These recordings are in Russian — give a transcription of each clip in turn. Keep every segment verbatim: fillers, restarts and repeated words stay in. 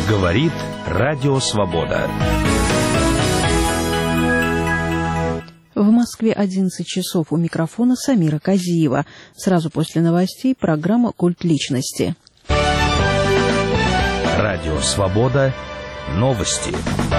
Говорит Радио Свобода. В Москве одиннадцать часов, у микрофона Самира Казиева. Сразу после новостей программа «Культ личности». Радио Свобода. Новости.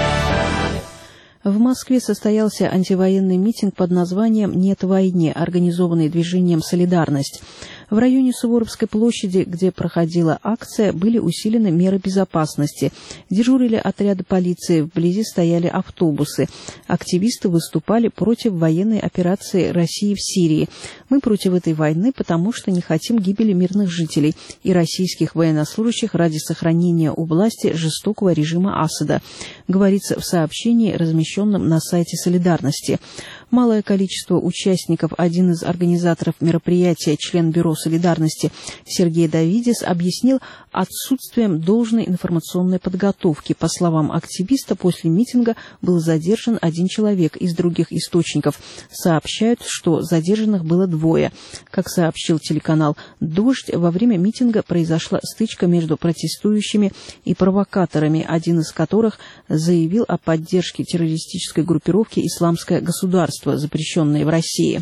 В Москве состоялся антивоенный митинг под названием «Нет войне», организованный движением «Солидарность». В районе Суворовской площади, где проходила акция, были усилены меры безопасности. Дежурили отряды полиции, вблизи стояли автобусы. Активисты выступали против военной операции России в Сирии. «Мы против этой войны, потому что не хотим гибели мирных жителей и российских военнослужащих ради сохранения у власти жестокого режима Асада», говорится в сообщении, размещенном на сайте «Солидарности». Малое количество участников, один из организаторов мероприятия, член Бюро солидарности Сергей Давидис, объяснил отсутствием должной информационной подготовки. По словам активиста, после митинга был задержан один человек. Из других источников сообщают, что задержанных было двое. Как сообщил телеканал «Дождь», во время митинга произошла стычка между протестующими и провокаторами, один из которых заявил о поддержке террористической группировки «Исламское государство», запрещенной в России.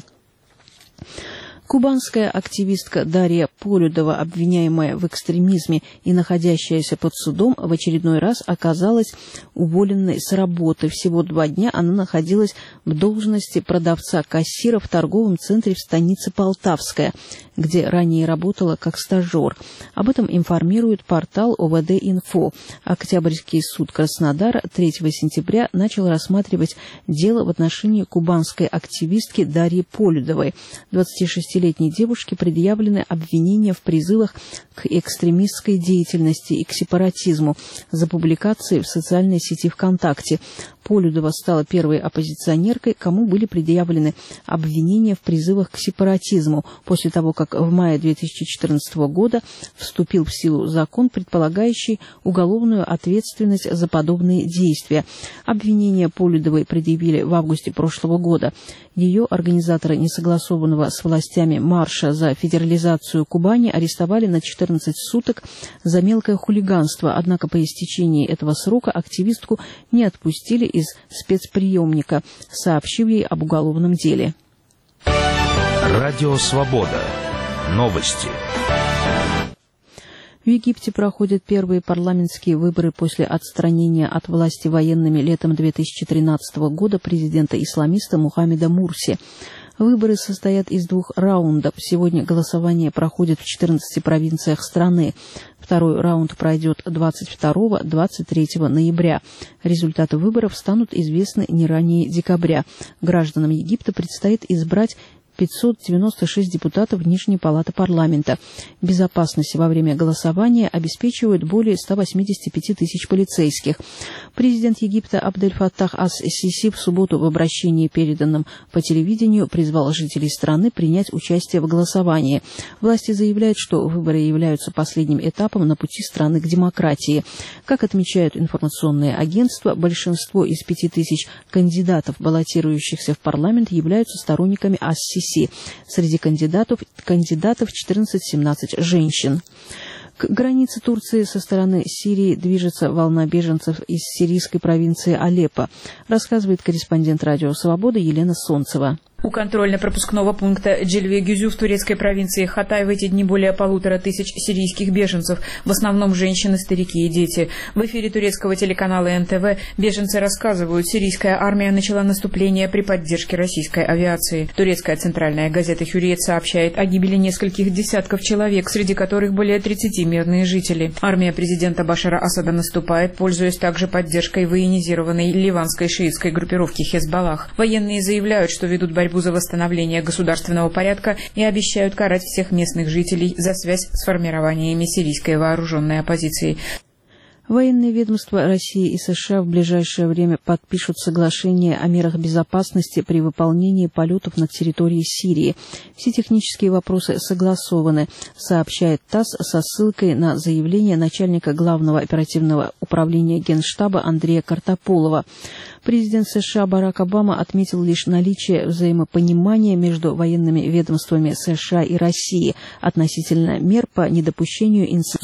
Кубанская активистка Дарья Полюдова, обвиняемая в экстремизме и находящаяся под судом, в очередной раз оказалась уволенной с работы. Всего два дня она находилась в должности продавца-кассира в торговом центре в станице Полтавская, где ранее работала как стажер. Об этом информирует портал О В Д-Инфо. Октябрьский суд Краснодара третьего сентября начал рассматривать дело в отношении кубанской активистки Дарьи Полюдовой. двадцатишестилетней девушке предъявлены обвинения в призывах к экстремистской деятельности и к сепаратизму за публикации в социальной сети ВКонтакте. Полюдова стала первой оппозиционеркой, кому были предъявлены обвинения в призывах к сепаратизму, после того, как в мае две тысячи четырнадцатого года вступил в силу закон, предполагающий уголовную ответственность за подобные действия. Обвинения Полюдовой предъявили в августе прошлого года. Ее, организаторы несогласованного с властями марша за федерализацию Кубани, арестовали на четырнадцать суток за мелкое хулиганство, однако по истечении этого срока активистку не отпустили из спецприемника, сообщив ей об уголовном деле. Радио Свобода. Новости. В Египте проходят первые парламентские выборы после отстранения от власти военными летом две тысячи тринадцатого года президента-исламиста Мухаммеда Мурси. Выборы состоят из двух раундов. Сегодня голосование проходит в четырнадцати провинциях страны. Второй раунд пройдет двадцать второго — двадцать третьего ноября. Результаты выборов станут известны не ранее декабря. Гражданам Египта предстоит избрать пятьсот девяносто шесть депутатов Нижней палаты парламента. Безопасность во время голосования обеспечивают более ста восьмидесяти пяти тысяч полицейских. Президент Египта Абдель-Фаттах ас-Сиси в субботу в обращении, переданном по телевидению, призвал жителей страны принять участие в голосовании. Власти заявляют, что выборы являются последним этапом на пути страны к демократии. Как отмечают информационные агентства, большинство из пяти тысяч кандидатов, баллотирующихся в парламент, являются сторонниками ас-Сиси. Среди кандидатов, кандидатов четырнадцать-семнадцать женщин. К границе Турции со стороны Сирии движется волна беженцев из сирийской провинции Алеппо, рассказывает корреспондент Радио Свобода Елена Солнцева. У контрольно-пропускного пункта Джельве-Гюзю в турецкой провинции Хатай в эти дни более полутора тысяч сирийских беженцев, в основном женщины, старики и дети. В эфире турецкого телеканала Эн Тэ Вэ беженцы рассказывают, сирийская армия начала наступление при поддержке российской авиации. Турецкая центральная газета «Хюриет» сообщает о гибели нескольких десятков человек, среди которых более тридцати мирные жители. Армия президента Башара Асада наступает, пользуясь также поддержкой военизированной ливанской шиитской группировки Хезболлах. Военные заявляют, что ведут борьбу за восстановление государственного порядка и обещают карать всех местных жителей за связь с формированиями сирийской вооруженной оппозиции. Военные ведомства России и США в ближайшее время подпишут соглашение о мерах безопасности при выполнении полетов над территорией Сирии. Все технические вопросы согласованы, сообщает ТАСС со ссылкой на заявление начальника Главного оперативного управления Генштаба Андрея Картополова. Президент США Барак Обама отметил лишь наличие взаимопонимания между военными ведомствами США и России относительно мер по недопущению инцидентов